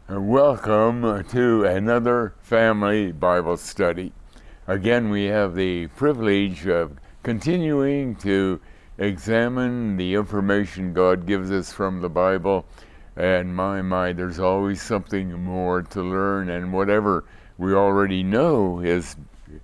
Welcome to another family Bible study. Again, we have the privilege of continuing to examine the information God gives us from the Bible. And my, there's always something more to learn, and whatever we already know is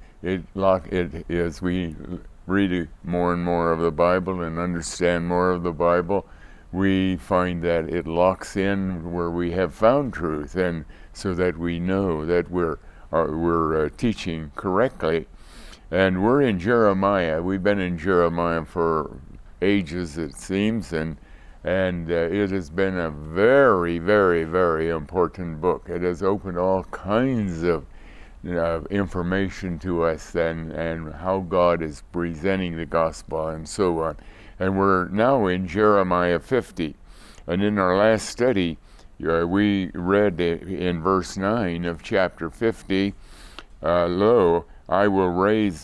as we read more and more of the Bible and understand more of the Bible, we find that it locks in where we have found truth, and so that we know that we're teaching correctly. And we're in Jeremiah. We've been in Jeremiah for ages, it seems, and it has been a very, very, very important book. It has opened all kinds of information to us, and how God is presenting the gospel and so on. And we're now in Jeremiah 50. And in our last study, we read in verse 9 of chapter 50, lo, I will raise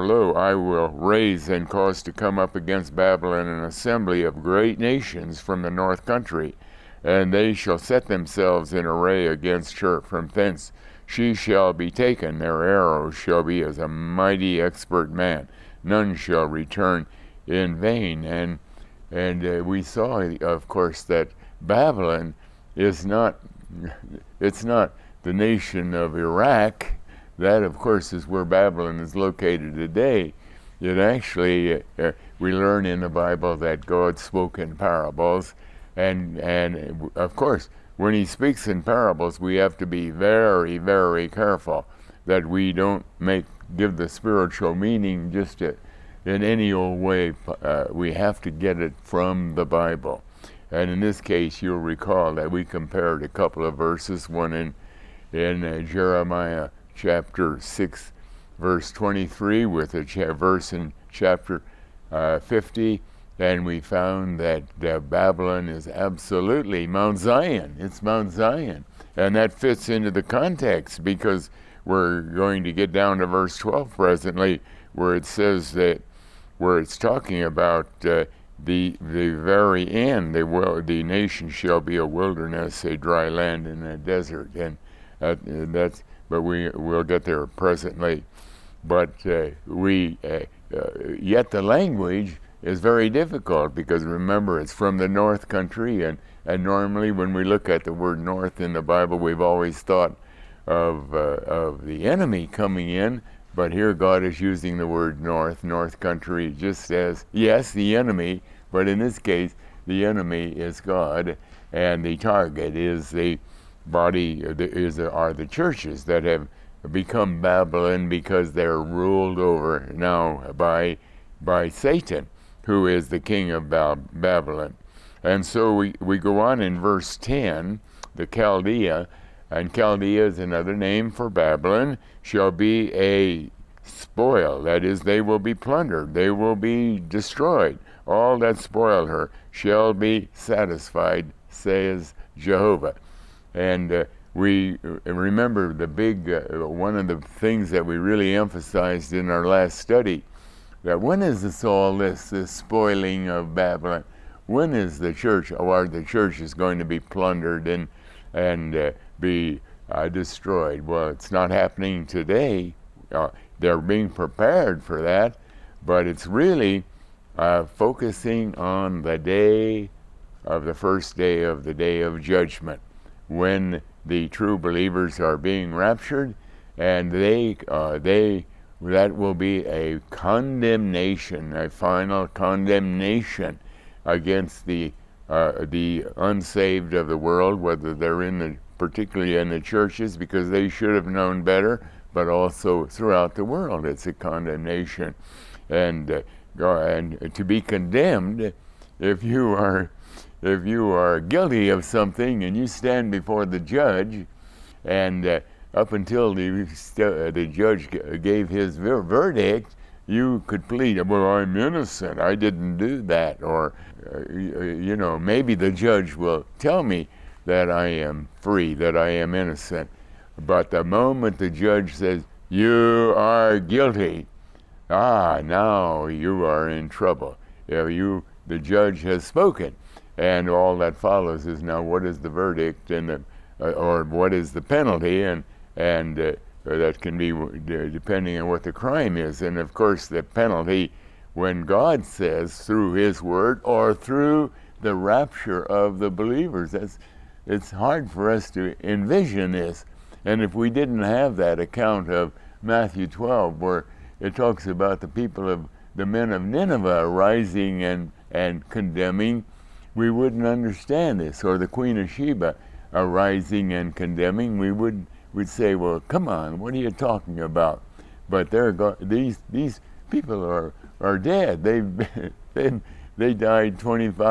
and cause to come up against Babylon an assembly of great nations from the north country, and they shall set themselves in array against her. From thence she shall be taken, their arrows shall be as a mighty expert man. None shall return in vain. And we saw, of course, that Babylon is not the nation of Iraq. That, of course, is where Babylon is located today. It actually, we learn in the Bible that God spoke in parables, and of course, when he speaks in parables, we have to be very, very careful that we don't give the spiritual meaning just in any old way. We have to get it from the Bible. And in this case, you'll recall that we compared a couple of verses, one in Jeremiah chapter 6, verse 23, with a verse in chapter 50, and we found that Babylon is absolutely Mount Zion. It's Mount Zion. And that fits into the context, because we're going to get down to verse 12 presently, where it says that, where it's talking about the very end, the nation shall be a wilderness, a dry land, and a desert. And but we'll get there presently. But yet the language is very difficult, because remember, it's from the north country, and normally when we look at the word north in the Bible, we've always thought of the enemy coming in. But here God is using the word north country, just as, yes, the enemy, but in this case, the enemy is God, and the target is the body, are the churches that have become Babylon, because they're ruled over now by Satan, who is the king of Babylon. And so we go on in verse 10, the Chaldea, and Chaldea is another name for Babylon, shall be a spoil. That is, they will be plundered. They will be destroyed. All that spoiled her shall be satisfied, says Jehovah. And we remember the big, one of the things that we really emphasized in our last study, that when is this spoiling of Babylon? When is the church, or the church is going to be plundered and be destroyed? Well, it's not happening today. They're being prepared for that, but it's really focusing on the day of the first day of the day of judgment, when the true believers are being raptured, and that will be a condemnation, a final condemnation against the unsaved of the world, whether they're particularly in the churches, because they should have known better, but also throughout the world. It's a condemnation, and to be condemned, if you are guilty of something and you stand before the judge, and up until the judge gave his verdict, you could plead, well, I'm innocent, I didn't do that, or maybe the judge will tell me that I am free, that I am innocent. But the moment the judge says, you are guilty, now you are in trouble. The judge has spoken, and all that follows is, now what is the verdict? And or what is the penalty, and that can be depending on what the crime is. And of course, the penalty, when God says through His Word or through the rapture of the believers, it's hard for us to envision this. And if we didn't have that account of Matthew 12, where it talks about the people of the men of Nineveh rising and condemning, we wouldn't understand this. Or the Queen of Sheba rising and condemning, we'd say, well, come on, what are you talking about? But these people are dead. They died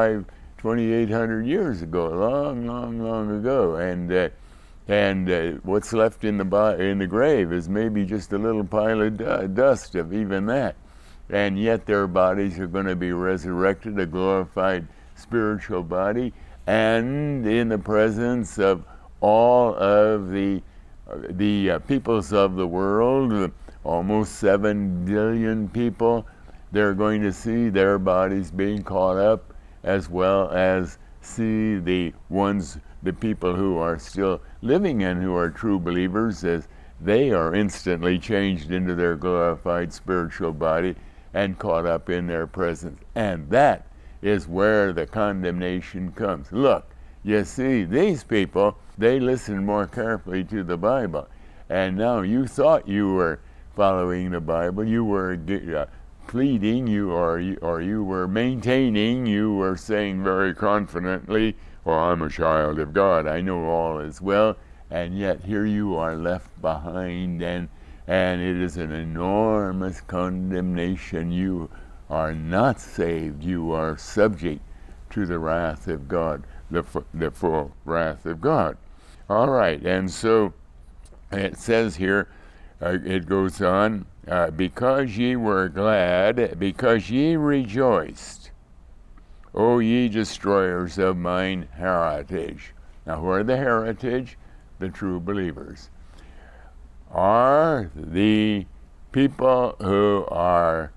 2,800 years ago, long ago, and what's left in the grave is maybe just a little pile of dust of even that. And yet their bodies are going to be resurrected, a glorified spiritual body, and in the presence of all of the peoples of the world, almost 7 billion people, they're going to see their bodies being caught up, as well as see the people who are still living and who are true believers, as they are instantly changed into their glorified spiritual body and caught up in their presence. And that is where the condemnation comes. Look, you see, these people, they listened more carefully to the Bible, and now you thought you were following the Bible, you were pleading, you were maintaining, you were saying very confidently, "Well, I'm a child of God, I know all is well," and yet here you are left behind, and it is an enormous condemnation. You are not saved. You are subject to the wrath of God, the full wrath of God. All right, and so it says here, it goes on, because ye were glad, because ye rejoiced, O ye destroyers of mine heritage. Now, who are the heritage? The true believers. Are the people who are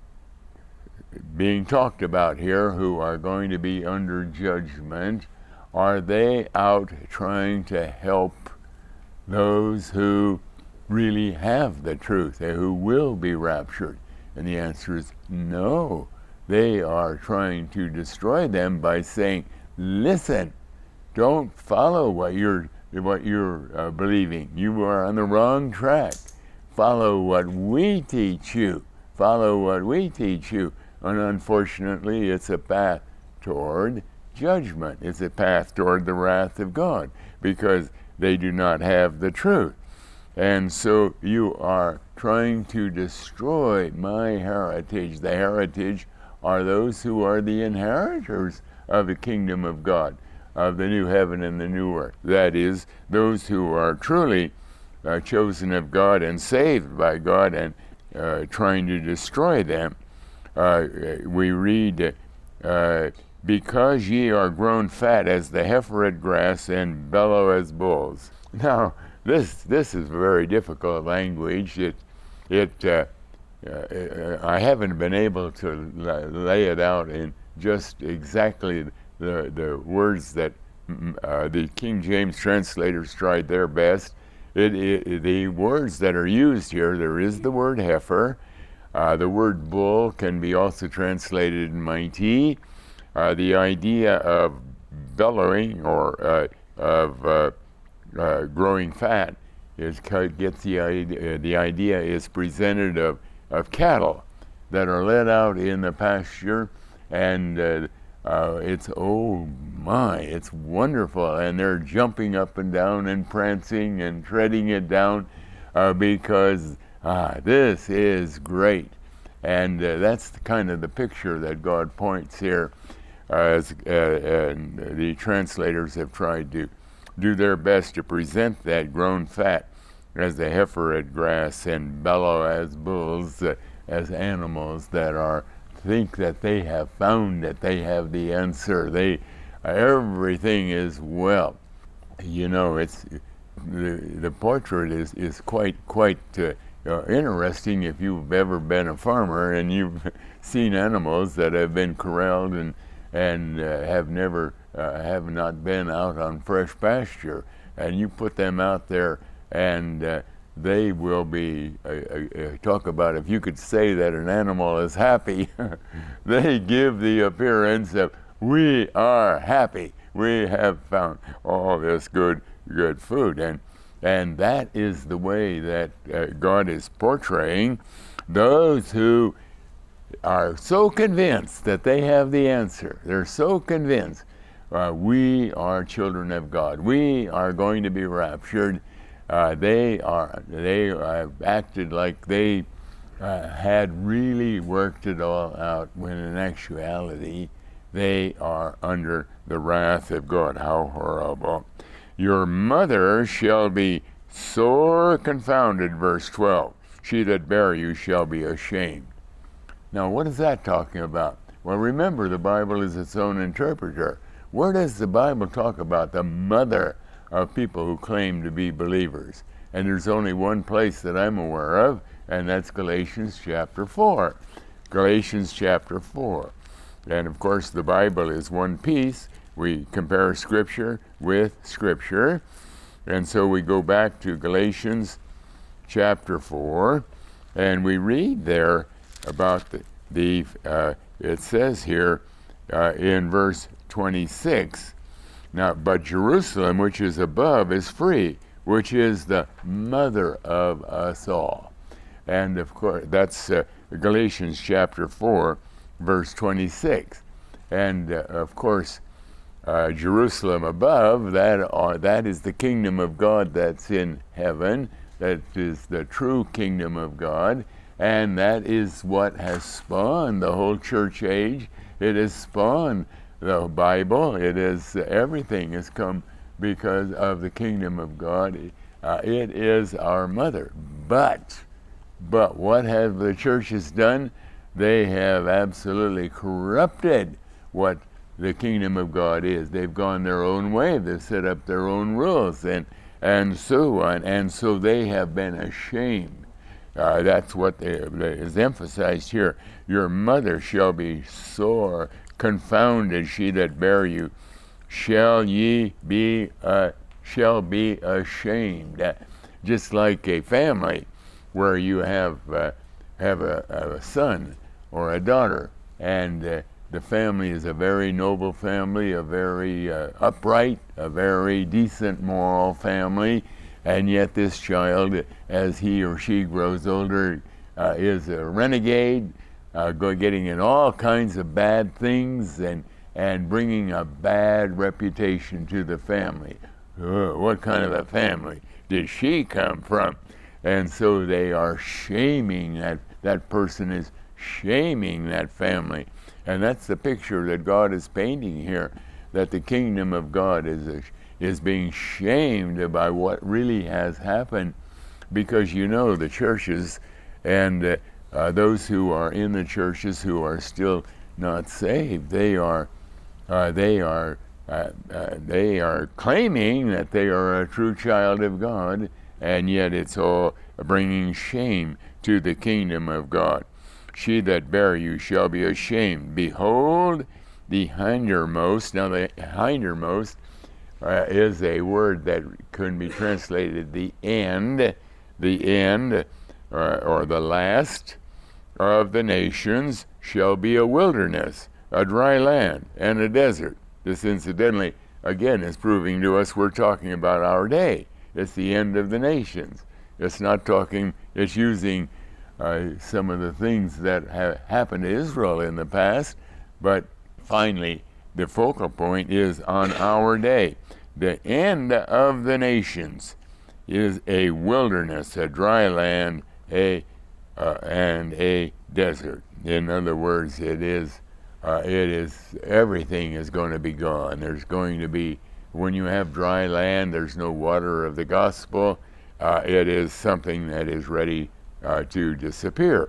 being talked about here, who are going to be under judgment, are they out trying to help those who really have the truth, who will be raptured? And the answer is no. They are trying to destroy them by saying, listen, don't follow what you're believing. You are on the wrong track. Follow what we teach you. Follow what we teach you. And unfortunately, it's a path toward judgment. It's a path toward the wrath of God, because they do not have the truth. And so you are trying to destroy my heritage. The heritage are those who are the inheritors of the kingdom of God, of the new heaven and the new earth. That is, those who are truly chosen of God and saved by God, and trying to destroy them. We read, because ye are grown fat as the heifer at grass and bellow as bulls. Now, this is very difficult language. I haven't been able to lay it out in just exactly the words that the King James translators tried their best. The words that are used here, there is the word heifer. The word bull can be also translated mighty. The idea of bellowing or of growing fat gets the idea is presented of cattle that are led out in the pasture, and it's, oh my, it's wonderful, and they're jumping up and down and prancing and treading it down because this is great. And that's kind of the picture that God points here, and the translators have tried to do their best to present that grown fat as the heifer at grass and bellow as bulls, as animals that think that they have found it, they have the answer, everything is well. You know, it's the portrait is quite interesting if you've ever been a farmer and you've seen animals that have been corralled and have not been out on fresh pasture. and you put them out there, and they will be, talk about if you could say that an animal is happy, they give the appearance of, we are happy. We have found all this good food. And that is the way that God is portraying those who are so convinced that they have the answer. They're so convinced, we are children of God. We are going to be raptured. They have acted like they had really worked it all out, when in actuality they are under the wrath of God. How horrible. Your mother shall be sore confounded, verse 12. She that bare you shall be ashamed. Now, what is that talking about? Well, remember, the Bible is its own interpreter. Where does the Bible talk about the mother of people who claim to be believers? And there's only one place that I'm aware of, and that's Galatians chapter 4. Galatians chapter 4. And of course, the Bible is one piece. We compare Scripture with Scripture. And so we go back to Galatians chapter 4, and we read there about it says here in verse 26, now, but Jerusalem, which is above, is free, which is the mother of us all. And of course, that's Galatians chapter 4, verse 26. And of course, Jerusalem above, that is the kingdom of God that's in heaven. That is the true kingdom of God. And that is what has spawned the whole church age. It has spawned the Bible. It is, everything has come because of the kingdom of God. It is our mother. But what have the churches done? They have absolutely corrupted what the kingdom of God is. They've gone their own way. They've set up their own rules and so on. And so they have been ashamed. That's what is emphasized here. Your mother shall be sore confounded, she that bare you. Shall be ashamed. Just like a family where you have a son or a daughter, and the family is a very noble family, a very upright, a very decent moral family, and yet this child, as he or she grows older, is a renegade, getting in all kinds of bad things and bringing a bad reputation to the family. What kind of a family did she come from? And so they are shaming that person is shaming that family. And that's the picture that God is painting here, that the kingdom of God is being shamed by what really has happened, because the churches and those who are in the churches who are still not saved, they are claiming that they are a true child of God, and yet it's all bringing shame to the kingdom of God. She that bare you shall be ashamed. Behold, the hindermost. Now the hindermost is a word that can be translated the end, or the last of the nations shall be a wilderness, a dry land, and a desert. This incidentally, again, is proving to us we're talking about our day. It's the end of the nations. It's not talking, it's using some of the things that have happened to Israel in the past, but finally, the focal point is on our day. The end of the nations is a wilderness, a dry land, and a desert. In other words, it is everything is going to be gone. There's going to be, when you have dry land, there's no water of the gospel. It is something that is ready to disappear.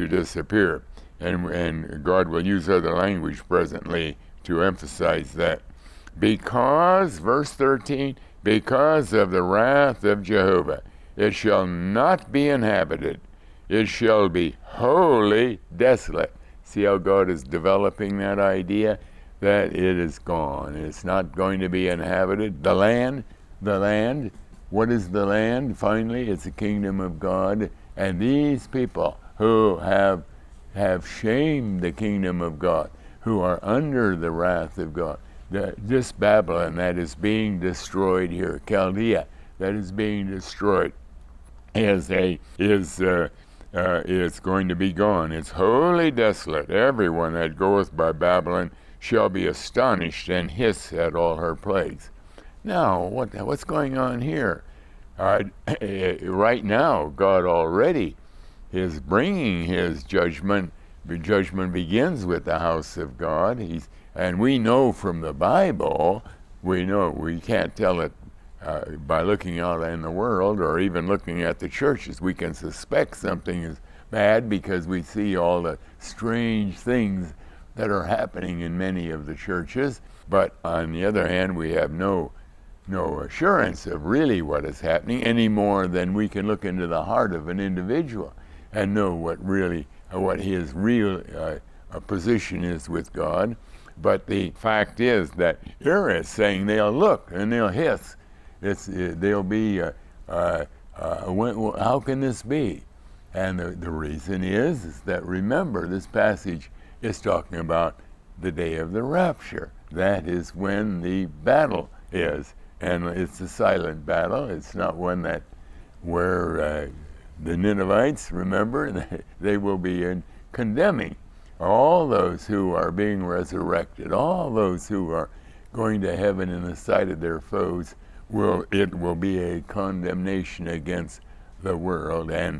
And God will use other language presently to emphasize that. Because, verse 13, because of the wrath of Jehovah, it shall not be inhabited. It shall be wholly desolate. See how God is developing that idea? That it is gone. It's not going to be inhabited. The land the land. What is the land? Finally, it's the kingdom of God. And these people who have shamed the kingdom of God, who are under the wrath of God, this Babylon that is being destroyed here, Chaldea, that is being destroyed, is going to be gone. It's wholly desolate. Everyone that goeth by Babylon shall be astonished and hiss at all her plagues. Now, what's going on here? Right now, God already is bringing His judgment. The judgment begins with the house of God. And we know from the Bible, we can't tell it by looking out in the world or even looking at the churches. We can suspect something is bad because we see all the strange things that are happening in many of the churches. But on the other hand, we have no assurance of really what is happening any more than we can look into the heart of an individual and know what his real position is with God. But the fact is that here it's saying they'll look and they'll hiss. They'll be, how can this be? And the reason is that, remember, this passage is talking about the day of the rapture. That is when the battle is. And it's a silent battle. It's not one where the Ninevites, remember, they will be condemning all those who are being resurrected, all those who are going to heaven in the sight of their foes. It will be a condemnation against the world, and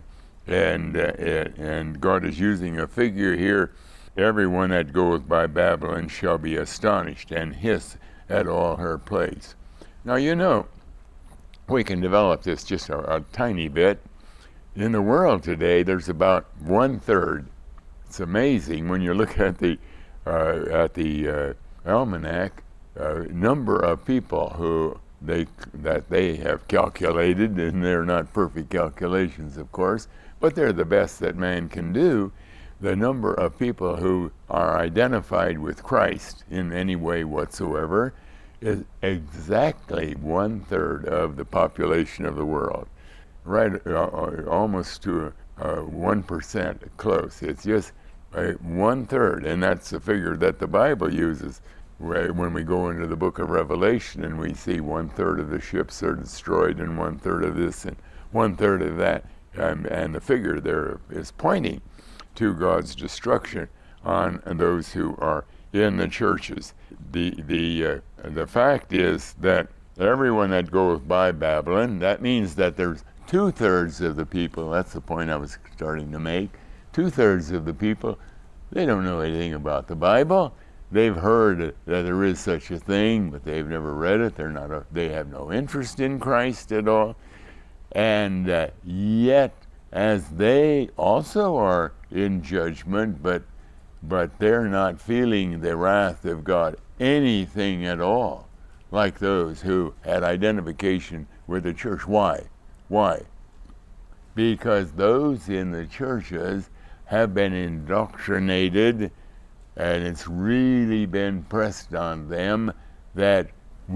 God is using a figure here. Everyone that goeth by Babylon shall be astonished and hiss at all her plagues. Now, we can develop this just a tiny bit. In the world today, there's about 1/3. It's amazing when you look at the almanac, number of people that they have calculated, and they're not perfect calculations, of course, but they're the best that man can do. The number of people who are identified with Christ in any way whatsoever is exactly 1/3 of the population of the world, right? Almost to 1%, close. It's just 1/3, and that's the figure that the Bible uses when we go into the book of Revelation and we see 1/3 of the ships are destroyed and 1/3 of this and 1/3 of that, and the figure there is pointing to God's destruction on those who are in the churches. The fact is that everyone that goeth by Babylon, that means that there's 2/3 of the people. That's the point I was starting to make. 2/3 of the people, they don't know anything about the Bible. They've heard that there is such a thing, but they've never read it. They have no interest in Christ at all. And yet, as they also are in judgment, but they're not feeling the wrath of God anything at all, like those who had identification with the church. Why? Because those in the churches have been indoctrinated, and it's really been pressed on them that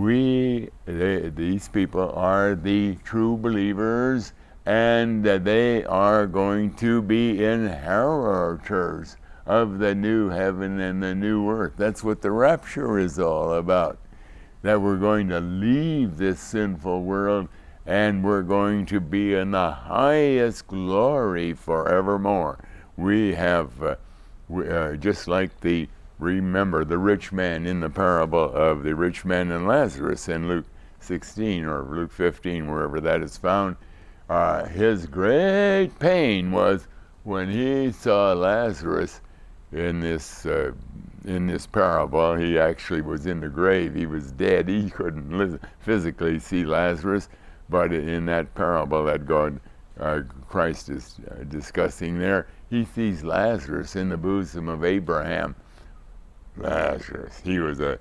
these people are the true believers, and that they are going to be inheritors of the new heaven and the new earth. That's what the rapture is all about. That we're going to leave this sinful world and we're going to be in the highest glory forevermore. We have, just like remember the rich man in the parable of the rich man and Lazarus in Luke 16 or Luke 15, wherever that is found. His great pain was when he saw Lazarus in this parable. He actually was in the grave. He was dead. He couldn't physically see Lazarus, but in that parable that Christ is discussing there, he sees Lazarus in the bosom of Abraham. Lazarus, he was a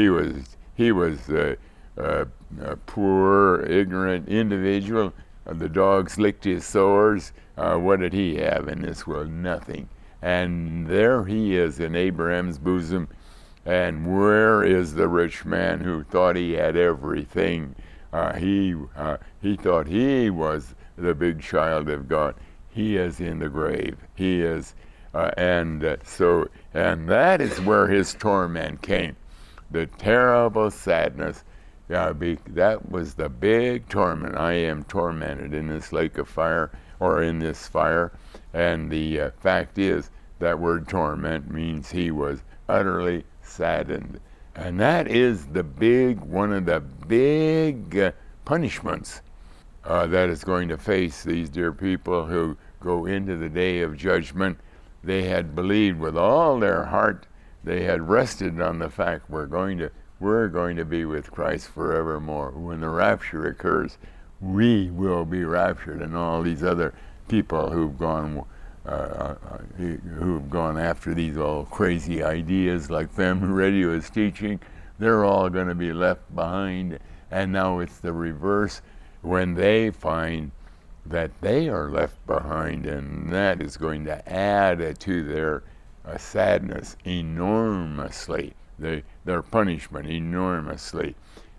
poor, ignorant individual. The dogs licked his sores. What did he have in this world? Nothing. And there he is in Abraham's bosom. And where is the rich man who thought he had everything? He thought he was the big child of God. He is in the grave. He is, and that is where his torment came. The terrible sadness. That was the big torment. I am tormented in this lake of fire, or in this fire. And the fact is, that word torment means he was utterly saddened. And that is one of the big punishments that is going to face these dear people who go into the day of judgment. They had believed with all their heart, they had rested on the fact we're going to be with Christ forevermore. When the rapture occurs, we will be raptured, and all these other people who've gone after these all crazy ideas like Family Radio is teaching, they're all going to be left behind. And now it's the reverse when they find that they are left behind, and that is going to add to their sadness enormously, their punishment enormously.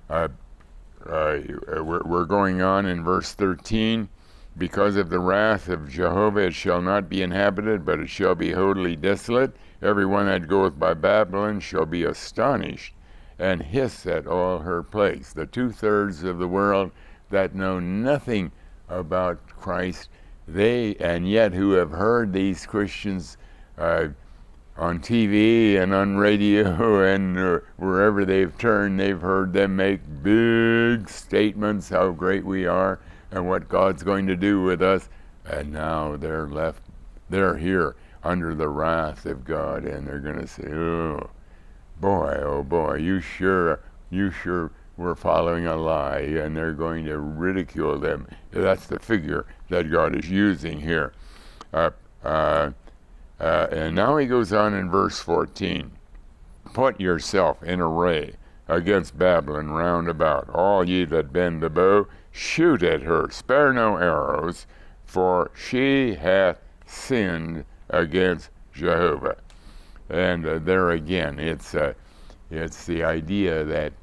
We're going on in verse 13. Because of the wrath of Jehovah it shall not be inhabited, but it shall be wholly desolate. Everyone that goeth by Babylon shall be astonished, and hiss at all her plagues. The 2/3 of the world that know nothing about Christ, and yet who have heard these Christians on TV and on radio and wherever they've turned, they've heard them make big statements how great we are and what God's going to do with us, and now they're here under the wrath of God, and they're going to say, oh boy, you sure were following a lie, and they're going to ridicule them. That's the figure that God is using here. And now he goes on in verse 14. Put yourself in array against Babylon round about, all ye that bend the bow, shoot at her, spare no arrows, for she hath sinned against Jehovah. And there again, it's the idea that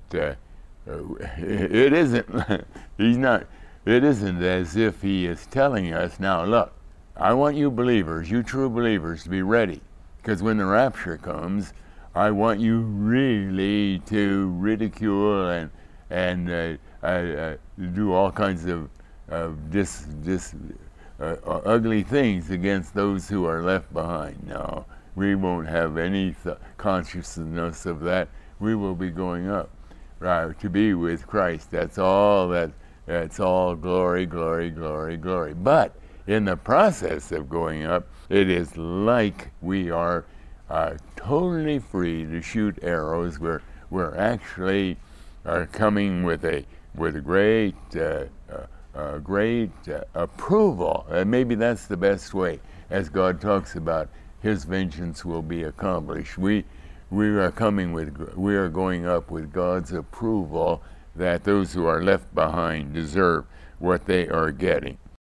it isn't as if he is telling us, now look, I want you believers, you true believers, to be ready, because when the rapture comes, I want you really to ridicule and do all kinds of ugly things against those who are left behind. No, we won't have any consciousness of that. We will be going up, right, to be with Christ. That's all glory, glory, glory, glory. But in the process of going up, it is like we are totally free to shoot arrows. We're actually coming with a great approval. And maybe that's the best way, as God talks about His vengeance will be accomplished. We are going up with God's approval that those who are left behind deserve what they are getting.